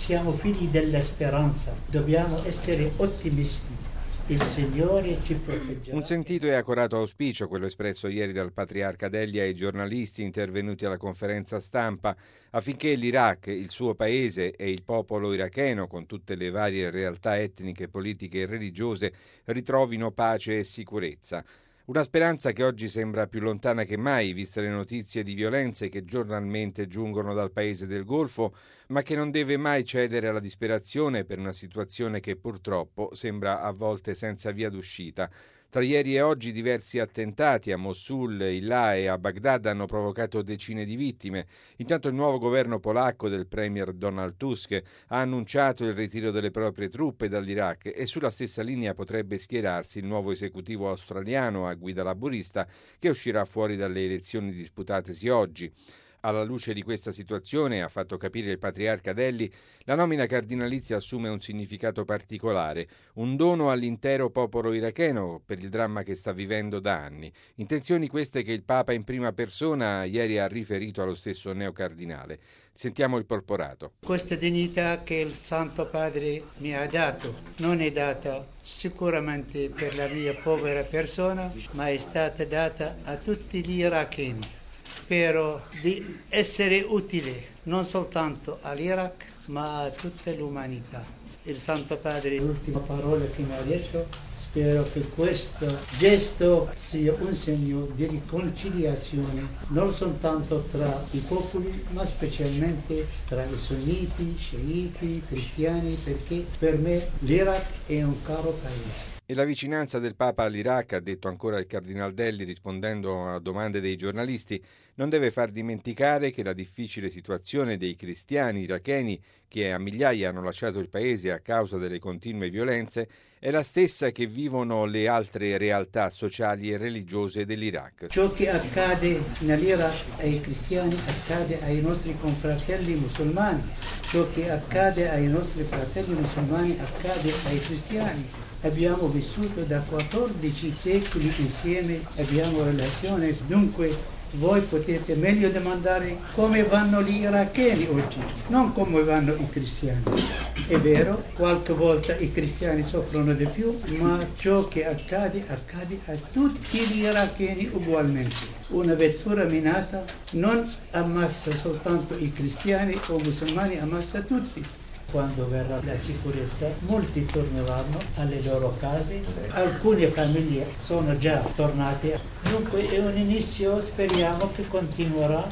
siamo figli della speranza, dobbiamo essere ottimisti. Il Signore ci proteggerà. Un sentito e accorato auspicio quello espresso ieri dal patriarca Delli ai giornalisti intervenuti alla conferenza stampa affinché l'Iraq, il suo paese e il popolo iracheno, con tutte le varie realtà etniche, politiche e religiose, ritrovino pace e sicurezza. Una speranza che oggi sembra più lontana che mai, viste le notizie di violenze che giornalmente giungono dal paese del Golfo, ma che non deve mai cedere alla disperazione per una situazione che purtroppo sembra a volte senza via d'uscita. Tra ieri e oggi diversi attentati a Mosul, Illah e a Baghdad hanno provocato decine di vittime. Intanto il nuovo governo polacco del premier Donald Tusk ha annunciato il ritiro delle proprie truppe dall'Iraq e sulla stessa linea potrebbe schierarsi il nuovo esecutivo australiano a guida laburista che uscirà fuori dalle elezioni disputatesi oggi. Alla luce di questa situazione, ha fatto capire il patriarca Delli, la nomina cardinalizia assume un significato particolare, un dono all'intero popolo iracheno per il dramma che sta vivendo da anni. Intenzioni queste che il Papa in prima persona ieri ha riferito allo stesso neocardinale. Sentiamo il porporato. Questa dignità che il Santo Padre mi ha dato non è data sicuramente per la mia povera persona, ma è stata data a tutti gli iracheni. Spero di essere utile non soltanto all'Iraq, ma a tutta l'umanità. Il Santo Padre, l'ultima parola che mi ha detto, spero che questo gesto sia un segno di riconciliazione, non soltanto tra i popoli, ma specialmente tra i sunniti, sciiti, cristiani, perché per me l'Iraq è un caro paese. E la vicinanza del Papa all'Iraq, ha detto ancora il Cardinal Delli rispondendo a domande dei giornalisti, non deve far dimenticare che la difficile situazione dei cristiani iracheni che a migliaia hanno lasciato il paese a causa delle continue violenze è la stessa che vivono le altre realtà sociali e religiose dell'Iraq. Ciò che accade nell'Iraq ai cristiani accade ai nostri confratelli musulmani, ciò che accade ai nostri fratelli musulmani accade ai cristiani. Abbiamo vissuto da 14 secoli insieme, abbiamo relazioni, dunque voi potete meglio domandare come vanno gli iracheni oggi, non come vanno i cristiani. È vero, qualche volta i cristiani soffrono di più, ma ciò che accade a tutti gli iracheni ugualmente. Una vettura minata non ammazza soltanto i cristiani o musulmani, ammazza tutti. Quando verrà la sicurezza, molti torneranno alle loro case, alcune famiglie sono già tornate. Dunque è un inizio, speriamo che continuerà.